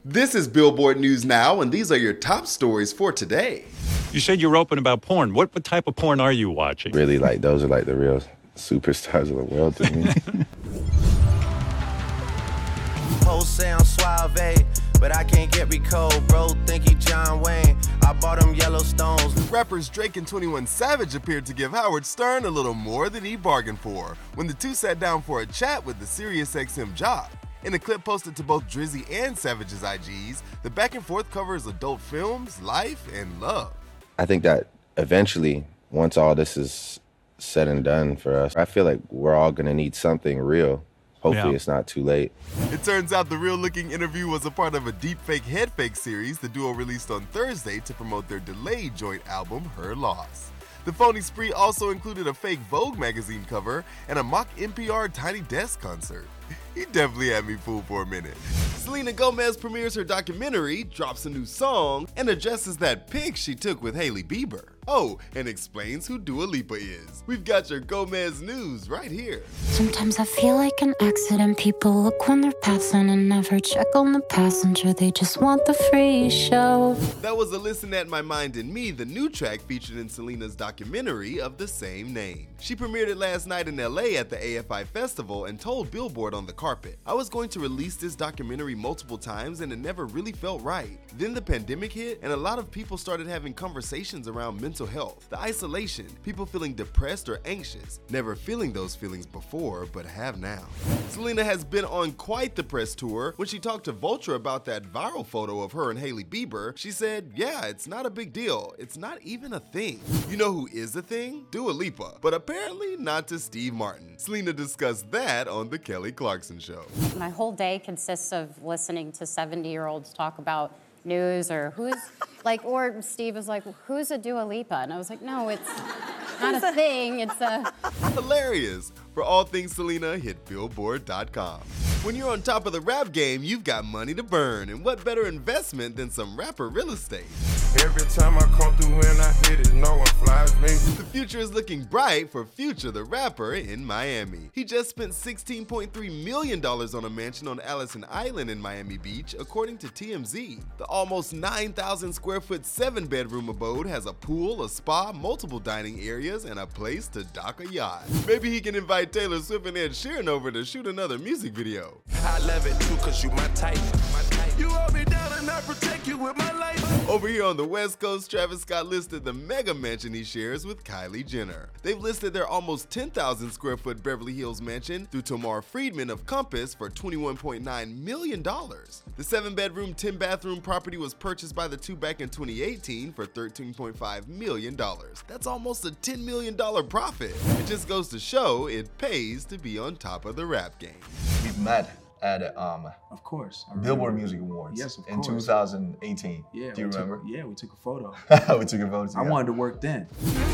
This is Billboard News Now, and these are your top stories for today. You said you're open about porn. What type of porn are you watching? Really, those are the real superstars of the world to me. Post sound suave, but I can't get recode, bro. Think he John Wayne. I bought him Yellowstones. Rappers Drake and 21 Savage appeared to give Howard Stern a little more than he bargained for when the two sat down for a chat with the SiriusXM job. In a clip posted to both Drizzy and Savage's IGs, the back and forth covers adult films, life, and love. I think that eventually, once all this is said and done for us, I feel like we're all gonna need something real. Hopefully It's not too late. It turns out the real-looking interview was a part of a deepfake headfake series the duo released on Thursday to promote their delayed joint album, Her Loss. The phony spree also included a fake Vogue magazine cover and a mock NPR Tiny Desk concert. He definitely had me fooled for a minute. Selena Gomez premieres her documentary, drops a new song, and addresses that pic she took with Hailey Bieber. Oh, and explains who Dua Lipa is. We've got your Gomez news right here. Sometimes I feel like an accident. People look when they're passing and never check on the passenger. They just want the free show. That was a Listen at My Mind and Me, the new track featured in Selena's documentary of the same name. She premiered it last night in LA at the AFI Festival and told Billboard on the carpet, "I was going to release this documentary multiple times and it never really felt right. Then the pandemic hit and a lot of people started having conversations around mental health, the isolation, people feeling depressed or anxious, never feeling those feelings before, but have now." Selena has been on quite the press tour. When she talked to Vulture about that viral photo of her and Hailey Bieber, she said, "Yeah, it's not a big deal. It's not even a thing." You know who is a thing? Dua Lipa, but apparently not to Steve Martin. Selena discussed that on The Kelly Clarkson Show. My whole day consists of listening to 70-year-olds talk about news or or Steve was like, "Who's a Dua Lipa?" And I was like, "No, it's not a thing, it's a..." Hilarious. For all things Selena, hit Billboard.com. When you're on top of the rap game, you've got money to burn, and what better investment than some rapper real estate? Every time I come through and I hit it, no one flies me. The future is looking bright for Future the rapper in Miami. He just spent $16.3 million on a mansion on Allison Island in Miami Beach, according to TMZ. The almost 9,000 square foot 7-bedroom abode has a pool, a spa, multiple dining areas, and a place to dock a yacht. Maybe he can invite Taylor Swift and Ed Sheeran over to shoot another music video. I love it too, cause you my type. You hold me down and I protect you with my life. Over here on the West Coast, Travis Scott listed the mega mansion he shares with Kylie Jenner. They've listed their almost 10,000 square foot Beverly Hills mansion through Tamar Friedman of Compass for $21.9 million. The 7-bedroom, 10-bathroom property was purchased by the two back in 2018 for $13.5 million. That's almost a $10 million profit. It just goes to show it pays to be on top of the rap game. We met at of course, Billboard Music Awards. Yes, of in course. 2018. Yeah, do you remember? We took a photo. We took a photo together. I wanted to work then.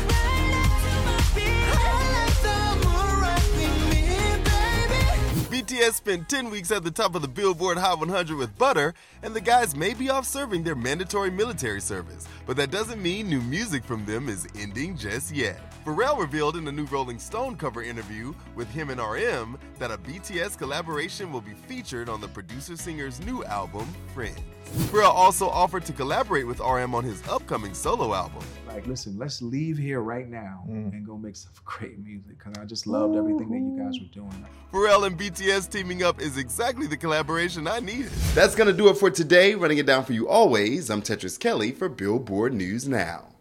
BTS spent 10 weeks at the top of the Billboard Hot 100 with Butter, and the guys may be off serving their mandatory military service, but that doesn't mean new music from them is ending just yet. Pharrell revealed in a new Rolling Stone cover interview with him and RM that a BTS collaboration will be featured on the producer-singer's new album, Friends. Pharrell also offered to collaborate with RM on his upcoming solo album. Like, listen, let's leave here right now and go make some great music, because I just loved everything that you guys were doing. Pharrell and BTS teaming up is exactly the collaboration I needed. That's gonna do it for today. Running it down for you always, I'm Tetris Kelly for Billboard News Now.